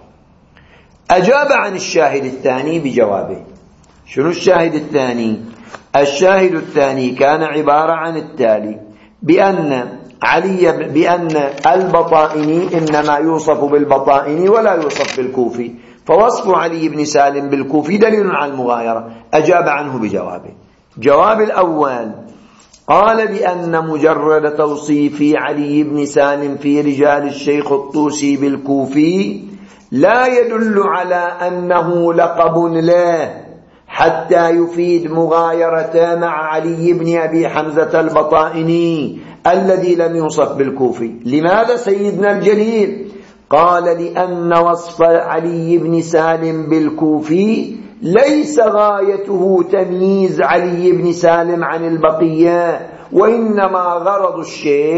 أجاب عن الشاهد الثاني بجوابه. شنو الشاهد الثاني؟ الشاهد الثاني كان عبارة عن التالي: بأن علي بأن البطائني إنما يوصف بالبطائني ولا يوصف بالكوفي، فوصف علي بن سالم بالكوفي دليل على المغايرة. أجاب عنه بجوابه. جواب الأول قال بأن مجرد توصيف علي بن سالم في رجال الشيخ الطوسي بالكوفي لا يدل على أنه لقب له حتى يفيد مغايرة مع علي بن أبي حمزة البطائني الذي لم يوصف بالكوفي. لماذا سيدنا الجليل؟ قال لأن وصف علي بن سالم بالكوفي ليس غايته تمييز علي بن سالم عن البقية، وإنما غرض الشيخ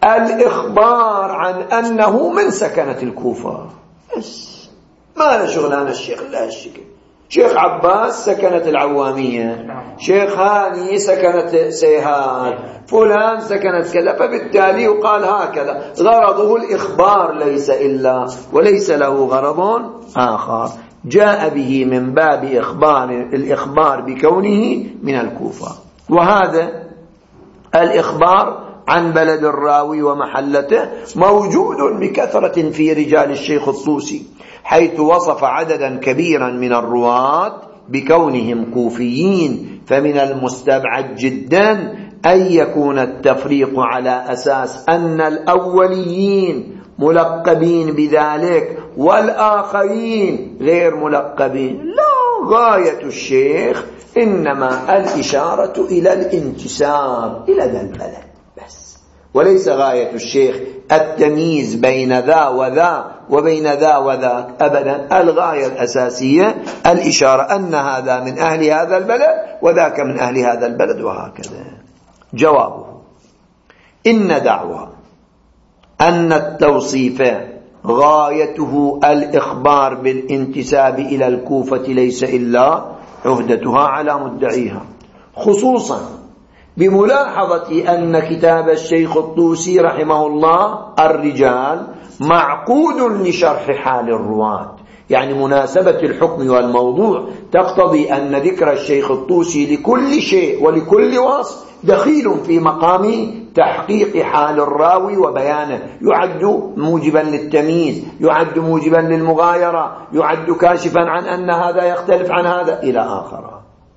الإخبار عن أنه من سكنة الكوفة بس، ما له شغلان الشيخ لا الشكل. شيخ عباس سكنت العوامية، شيخ هاني سكنت سيهان، فلان سكنت كذا، فبالتالي يقال هكذا. غرضه الإخبار ليس إلا، وليس له غرض آخر، جاء به من باب إخبار الإخبار بكونه من الكوفة. وهذا الإخبار عن بلد الراوي ومحلته موجود بكثرة في رجال الشيخ الطوسي، حيث وصف عددا كبيرا من الرواة بكونهم كوفيين. فمن المستبعد جدا أن يكون التفريق على أساس أن الأوليين ملقبين بذلك والآخرين غير ملقبين. لا، غاية الشيخ إنما الإشارة إلى الانتساب إلى ذا البلد بس، وليس غاية الشيخ التمييز بين ذا وذا وبين ذا وذاك أبدا. الغاية الأساسية الإشارة أن هذا من أهل هذا البلد وذاك من أهل هذا البلد وهكذا. جوابه: إن دعوى أن التوصيف غايته الإخبار بالانتساب إلى الكوفة ليس إلا عهدتها على مدعيها، خصوصا بملاحظة أن كتاب الشيخ الطوسي رحمه الله الرجال معقود لشرح حال الرواة. يعني مناسبة الحكم والموضوع تقتضي أن ذكر الشيخ الطوسي لكل شيء ولكل وصف دخيل في مقام تحقيق حال الراوي وبيانه، يعد موجبا للتمييز، يعد موجبا للمغايرة، يعد كاشفا عن أن هذا يختلف عن هذا إلى آخره،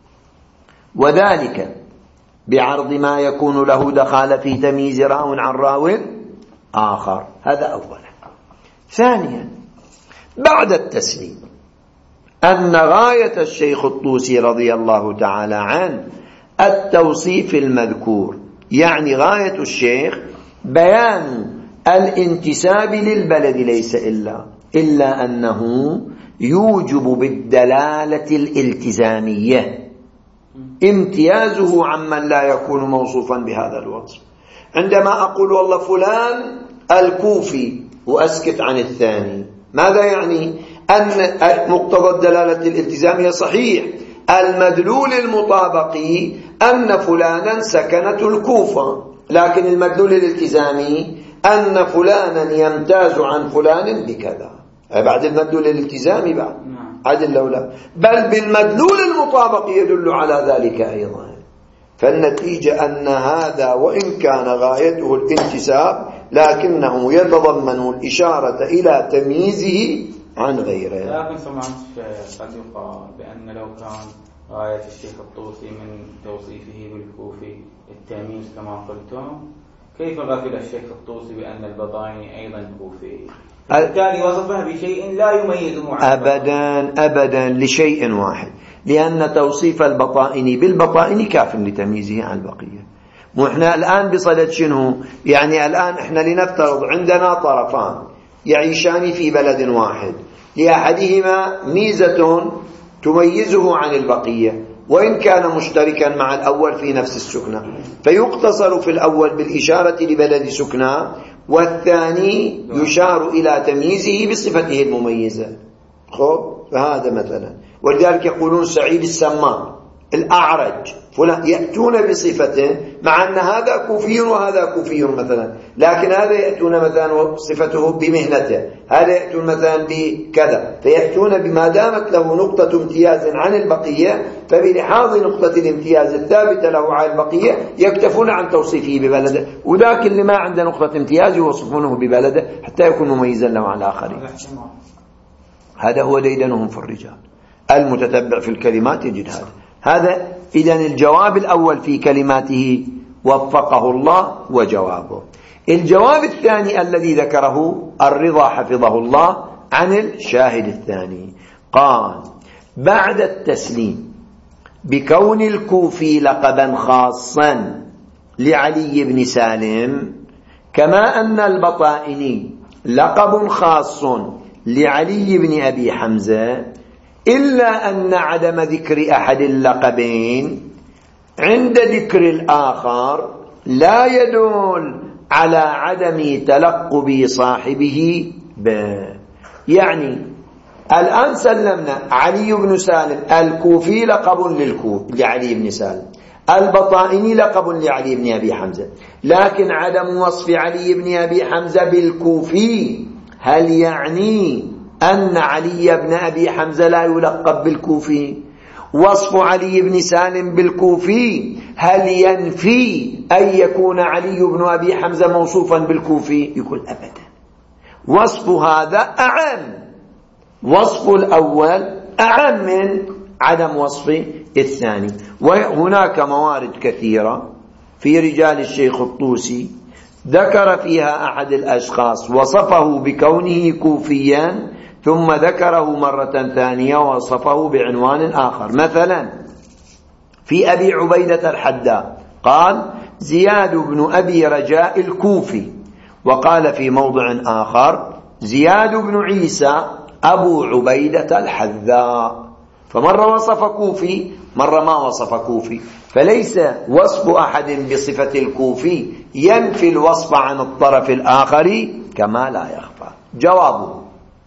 وذلك بعرض ما يكون له دخال في تمييز راو عن راو آخر. هذا أولا. ثانيا، بعد التسليم أن غاية الشيخ الطوسي رضي الله تعالى عنه التوصيف المذكور، يعني غاية الشيخ بيان الانتساب للبلد ليس إلا إلا أنه يوجب بالدلالة الالتزامية امتيازه عمن لا يكون موصوفا بهذا الوصف. عندما أقول والله فلان الكوفي وأسكت عن الثاني، ماذا يعني؟ أن مقتضى الدلالة الالتزامية صحيح، المدلول المطابقي أن فلانا سكنت الكوفة، لكن المدلول الالتزامي أن فلانا يمتاز عن فلان بكذا، بعد المدلول الالتزامي بعد عدل لولا، بل بالمدلول المطابق يدل على ذلك أيضا. فالنتيجة أن هذا وإن كان غايته الانتساب لكنه يتضمن الإشارة إلى تمييزه عن غيره. لكن سمعت قد يقال بأن لو كان غاية الشيخ الطوسي من توصيفه بالكوفي التمييز كما قلتم، كيف غفل الشيخ الطوسي بأن البطائني أيضا كوفي؟ بالتالي وصفه بشيء لا يميز معه أبدا أبدا لشيء واحد، لأن توصيف البطائني بالبطائني كاف لتمييزه عن البقية. وإحنا الآن بصدد شنو؟ يعني الآن إحنا لنفترض عندنا طرفان يعيشان في بلد واحد، لأحدهما ميزة تميزه عن البقية وإن كان مشتركا مع الأول في نفس السكنة، فيقتصر في الأول بالإشارة لبلد سكنة، والثاني يشار إلى تمييزه بصفته المميزة. خب فهذا مثلا، ولذلك يقولون سعيد السمان، الأعرج، فلان، يأتون بصفته مع أن هذا كوفي وهذا كوفي مثلا، لكن هذا يأتون مثلا صفته بمهنته، هذا يأتون مثلا بكذا، فيأتون بما دامت له نقطة امتياز عن البقية، فبلحاظ نقطة الامتياز الثابتة له عن البقية يكتفون عن توصيفه ببلده، وذاك اللي ما عنده نقطة امتياز يوصفونه ببلده حتى يكون مميزا له عن الآخرين. هذا هو ديدنهم في الرجال، المتتبع في الكلمات يجد هذا. هذا إذن الجواب الأول في كلماته وفقه الله وجوابه. الجواب الثاني الذي ذكره الرضا حفظه الله عن الشاهد الثاني، قال: بعد التسليم بكون الكوفي لقبا خاصا لعلي بن سالم، كما أن البطائني لقب خاص لعلي بن أبي حمزة، إلا أن عدم ذكر أحد اللقبين عند ذكر الآخر لا يدل على عدم تلقب صاحبه به. يعني الآن سلمنا علي بن سالم الكوفي لقب للكوفي لعلي بن سالم، البطائني لقب لعلي بن أبي حمزة، لكن عدم وصف علي بن أبي حمزة بالكوفي هل يعني أن علي بن أبي حمزة لا يلقب بالكوفي؟ وصف علي بن سالم بالكوفي هل ينفي أن يكون علي بن أبي حمزة موصوفا بالكوفي؟ يقول أبدا، وصف هذا أعم، وصف الأول أعم من عدم وصف الثاني. وهناك موارد كثيرة في رجال الشيخ الطوسي ذكر فيها أحد الأشخاص وصفه بكونه كوفيا، ثم ذكره مرة ثانية ووصفه بعنوان آخر. مثلا في أبي عبيدة الحداء قال زياد بن أبي رجاء الكوفي، وقال في موضع آخر زياد بن عيسى أبو عبيدة الحذاء، فمرة وصف كوفي مرة ما وصف كوفي، فليس وصف أحد بصفة الكوفي ينفي الوصف عن الطرف الآخر كما لا يخفى. جوابه: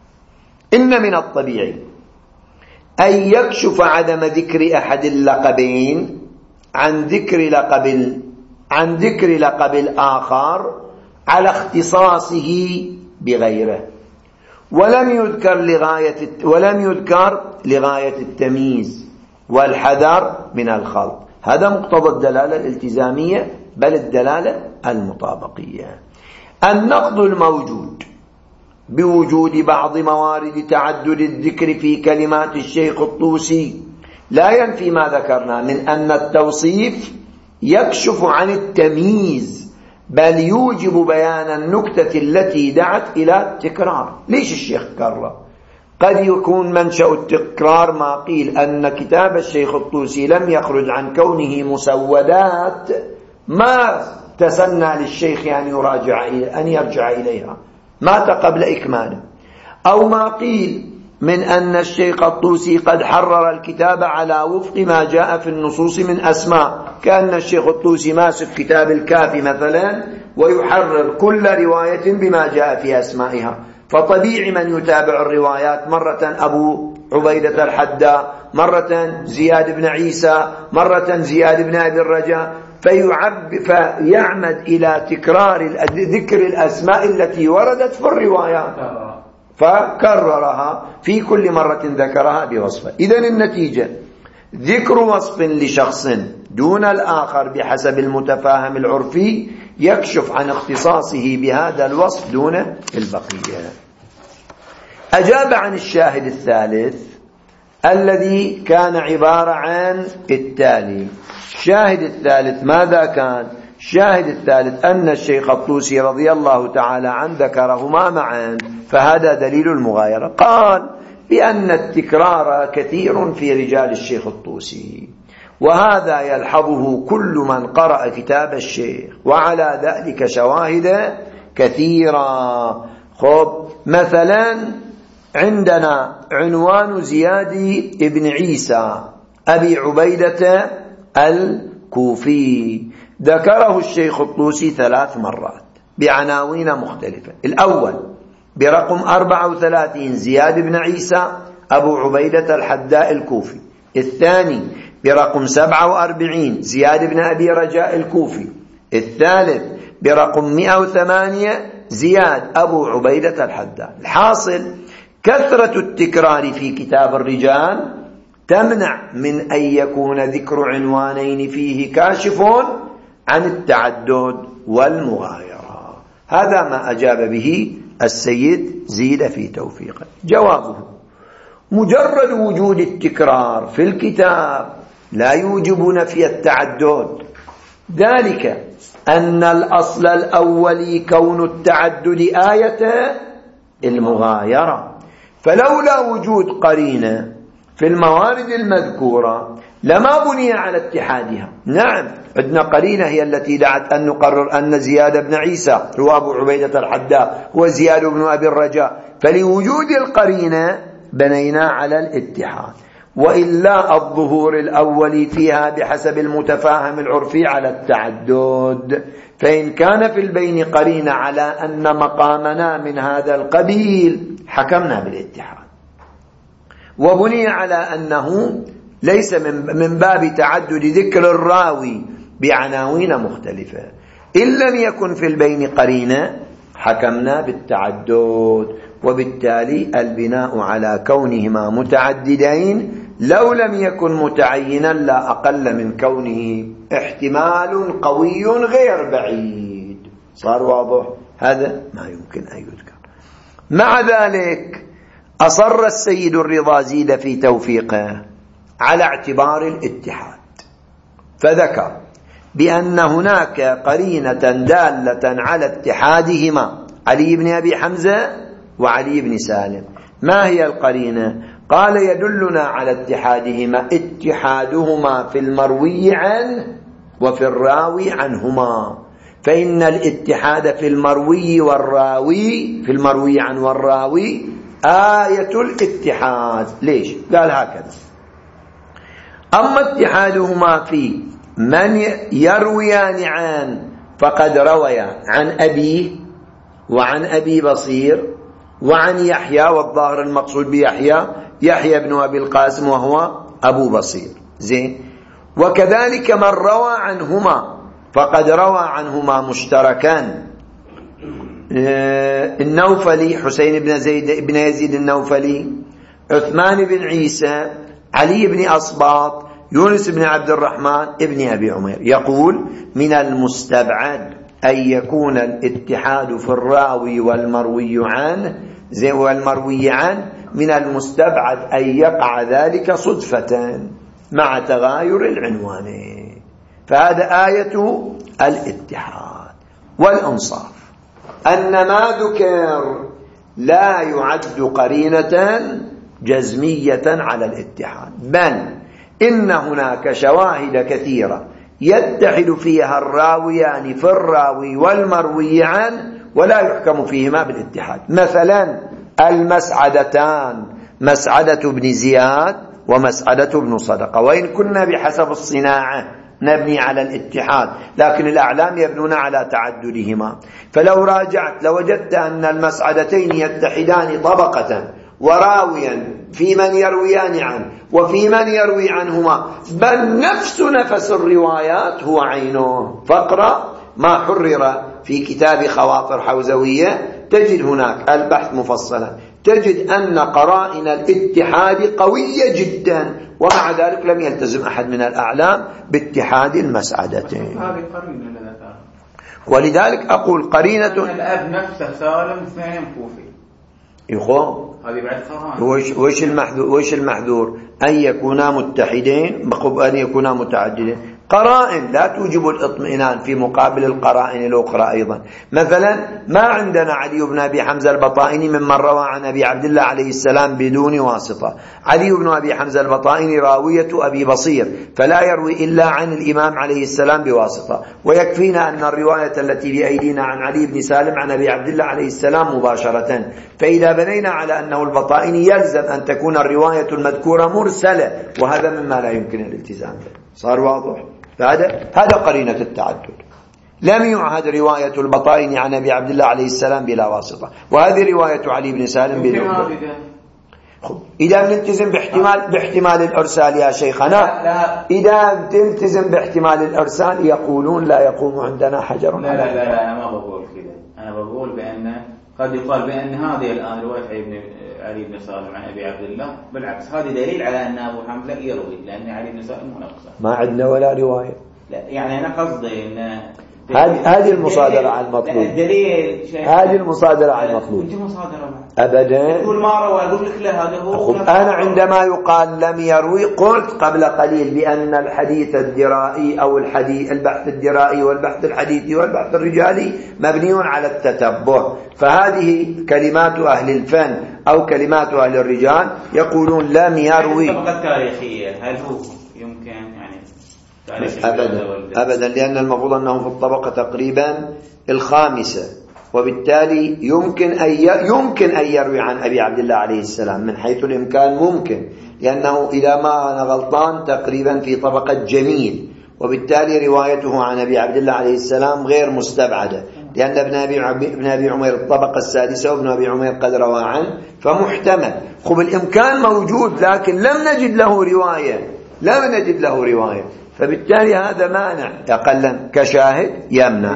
إن من الطبيعي أن يكشف عدم ذكر أحد اللقبين عن ذكر لقب عن ذكر لقب الآخر على اختصاصه بغيره، ولم يذكر لغاية ولم يذكر لغاية التمييز والحذر من الخلط. هذا مقتضى الدلالة الالتزامية بل الدلالة المطابقية. النقد الموجود بوجود بعض موارد تعدد الذكر في كلمات الشيخ الطوسي لا ينفي ما ذكرنا من أن التوصيف يكشف عن التمييز، بل يوجب بيان النكتة التي دعت إلى التكرار. ليش الشيخ كرر؟ قد يكون منشأ التكرار ما قيل أن كتاب الشيخ الطوسي لم يخرج عن كونه مسودات ما تسنى للشيخ أن يراجع أن يرجع إليها، مات قبل إكماله، أو ما قيل من أن الشيخ الطوسي قد حرر الكتاب على وفق ما جاء في النصوص من أسماء، كأن الشيخ الطوسي ماسك كتاب الكافي مثلا ويحرر كل رواية بما جاء في أسمائها، فطبيعي من يتابع الروايات مرة أبو عبيدة الحداء، مرة زياد بن عيسى، مرة زياد بن أبي الرجاء، فيعب فيعمد إلى تكرار ذكر الأسماء التي وردت في الروايات فكررها في كل مرة ذكرها بوصفه. إذن النتيجة ذكر وصف لشخص دون الآخر بحسب المتفاهم العرفي يكشف عن اختصاصه بهذا الوصف دون البقية. أجاب عن الشاهد الثالث الذي كان عبارة عن التالي. الشاهد الثالث ماذا كان؟ الشاهد الثالث أن الشيخ الطوسي رضي الله تعالى عنه ذكرهما معا، فهذا دليل المغايرة. قال بأن التكرار كثير في رجال الشيخ الطوسي، وهذا يلحظه كل من قرأ كتاب الشيخ، وعلى ذلك شواهد كثيرة. خب مثلا عندنا عنوان زياد بن عيسى أبي عبيدة الكوفي، ذكره الشيخ الطوسي ثلاث مرات بعناوين مختلفة. الأول برقم أربعة وثلاثين زياد بن عيسى أبو عبيدة الحداء الكوفي، الثاني برقم سبعة وأربعين زياد بن أبي رجاء الكوفي، الثالث برقم مئة وثمانية زياد أبو عبيدة الحداء. الحاصل كثرة التكرار في كتاب الرجال تمنع من أن يكون ذكر عنوانين فيه كاشف عن التعدد والمغايرة. هذا ما أجاب به السيد زيد في توفيقه. جوابه: مجرد وجود التكرار في الكتاب لا يوجب نفي التعدد، ذلك أن الأصل الأولي كون التعدد آية المغايرة، فلولا وجود قرينة في الموارد المذكورة لما بني على اتحادها. نعم عندنا قرينة هي التي دعت أن نقرر أن زياد بن عيسى هو أبو عبيدة الحداء وزياد بن أبي الرجاء، فلوجود القرينة بنينا على الاتحاد، وإلا الظهور الأول فيها بحسب المتفاهم العرفي على التعدد، فإن كان في البين قرينة على أن مقامنا من هذا القبيل حكمنا بالاتحاد، وبني على أنه ليس من باب تعدد ذكر الراوي بعناوين مختلفة. إن لم يكن في البين قرينة حكمنا بالتعدد، وبالتالي البناء على كونهما متعددين لو لم يكن متعينا لا أقل من كونه احتمال قوي غير بعيد. صار واضح؟ هذا ما يمكن أن يذكر. مع ذلك أصر السيد الرضا زيد في توفيقه على اعتبار الاتحاد، فذكر بأن هناك قرينة دالة على اتحادهما، علي بن أبي حمزة وعلي بن سالم. ما هي القرينة؟ قال يدلنا على اتحادهما اتحادهما في المروي عنه وفي الراوي عنهما، فإن الاتحاد في المروي والراوي في المروي عنه والراوي آية الاتحاد. ليش؟ قال هكذا: أما اتحادهما في من يرويان عن فقد روي عن أبيه وعن أبي بصير وعن يحيى، والظاهر المقصود بيحيى يحيى بن أبي القاسم وهو أبو بصير، زين. وكذلك من روى عنهما فقد روى عنهما مشتركان، النوفلي حسين بن زيد بن يزيد النوفلي، عثمان بن عيسى، علي بن أصباط، يونس بن عبد الرحمن ابن أبي عمير. يقول: من المستبعد أن يكون الاتحاد في الراوي والمروي عنه زي والمروي عنه من المستبعد أن يقع ذلك صدفة مع تغاير العنوانين. فهذا آية الاتحاد. والإنصاف أن ما ذكر لا يعد قرينة جزمية على الاتحاد، بل إن هناك شواهد كثيرة يتحد فيها الراويان في الراوي والمروي عنه ولا يحكم فيهما بالاتحاد. مثلا المسعدتان، مسعدة بن زياد ومسعدة بن صدقة، وإن كنا بحسب الصناعة نبني على الاتحاد، لكن الأعلام يبنون على تعددهما. فلو راجعت لوجدت أن المسعدتين يتحدان طبقة وراويا في من يرويان عنه وفي من يروي عنهما، بل نفس نفس الروايات هو عينه. فاقرأ ما حرر في كتاب خواطر حوزوية، تجد هناك البحث مفصلا، تجد أن قرائن الاتحاد قوية جدا، ومع ذلك لم يلتزم أحد من الأعلام باتحاد المسعدتين. ولذلك أقول قرينة الأب نفسه سالم اثنين كوفي يخو هذه بعد قرائن. وش وش المحذور؟ وش المحذور؟ أن يكونا متحدين بقب أن يكونا متعددين. قرائن لا توجب الاطمئنان في مقابل القرائن الأخرى أيضا. مثلا ما عندنا علي بن أبي حمزة البطائني ممن روى عن أبي عبد الله عليه السلام بدون واسطة. علي بن أبي حمزة البطائني راوية أبي بصير، فلا يروي إلا عن الإمام عليه السلام بواسطة، ويكفينا أن الرواية التي بأيدينا عن علي بن سالم عن أبي عبد الله عليه السلام مباشرة. فإذا بنينا على أنه البطائني يلزم أن تكون الرواية المذكورة مرسلة، وهذا مما لا يمكن الالتزام به. صار واضح؟ فهذا هذا قرينة التعدد. لم يعهد رواية البطائني عن أبي عبد الله عليه السلام بلا واسطة، وهذه رواية علي بن سالم بلا واسطة. إذا نلتزم باحتمال باحتمال الإرسال يا شيخنا، إذا تلتزم باحتمال الإرسال يقولون لا يقوم عندنا حجر. لا لا لا, لا أنا ما بقول كذا، أنا بقول بأن قد يقال بأن هذه الآن رواية ابن علي بن سالم عن أبي عبد الله، بالعكس هذا دليل على أن أبو حمزة يروي، لأن علي بن سالم منقصة. ما عندنا ولا رواية. لا يعني أنا قصدي إن هذه المصادرة على المطلوب. الدليل هذه المصادرة على المطلوب. أنت مصادرة أبدا. تقول ما روى، أقول لك لا هذا هو. أنا عندما يقال لم يروي قلت قبل قليل بأن الحديث الدرائي أو الحديث البحث الدرائي والبحث الحديثي والبحث الرجالي مبني على التتبع، فهذه كلمات أهل الفن أو كلمات أهل الرجال يقولون لم يروي. الطبقة التاريخية هل هو يمكن يعني أبدا أبدا، لأن المفروض أنه في الطبقة تقريبا الخامسة، وبالتالي يمكن أن يمكن أن يروي عن أبي عبد الله عليه السلام من حيث الإمكان، ممكن، لأنه إذا ما أنا غلطان تقريبا في طبقة جميل، وبالتالي روايته عن أبي عبد الله عليه السلام غير مستبعدة، لأن ابن أبي ابن أبي عمير الطبقة السادسة وابن أبي عمير قد روى عنه، فمحتمل. خب الإمكان موجود لكن لم نجد له رواية، لم نجد له رواية، فبالتالي هذا مانع أقلا كشاهد يمنع.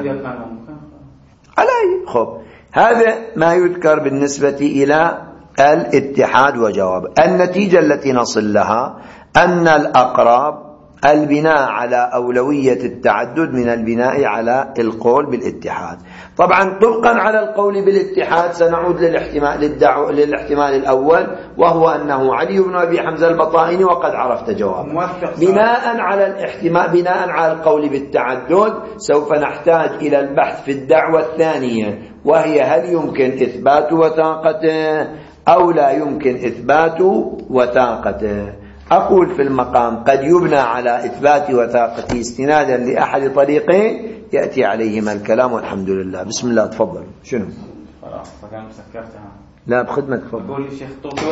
علي خب هذا ما يذكر بالنسبة إلى الاتحاد وجواب. النتيجة التي نصل لها أن الأقرب البناء على أولوية التعدد من البناء على القول بالاتحاد. طبعا طبقا على القول بالاتحاد سنعود للاحتمال, للدعو للاحتمال الأول، وهو أنه علي بن أبي حمزة البطائني، وقد عرفت جوابه. بناء على الاحتمال بناء على القول بالتعدد سوف نحتاج إلى البحث في الدعوة الثانية، وهي هل يمكن إثبات وثاقته أو لا يمكن إثبات وثاقته. أقول في المقام قد يبنى على إثبات وثاقته استنادا لأحد طريقين يأتي عليهما الكلام، والحمد لله. بسم الله، تفضل. شنو؟ خلاص فكان مسكرتها. لا بخدمة، تفضل. بقول الشيخ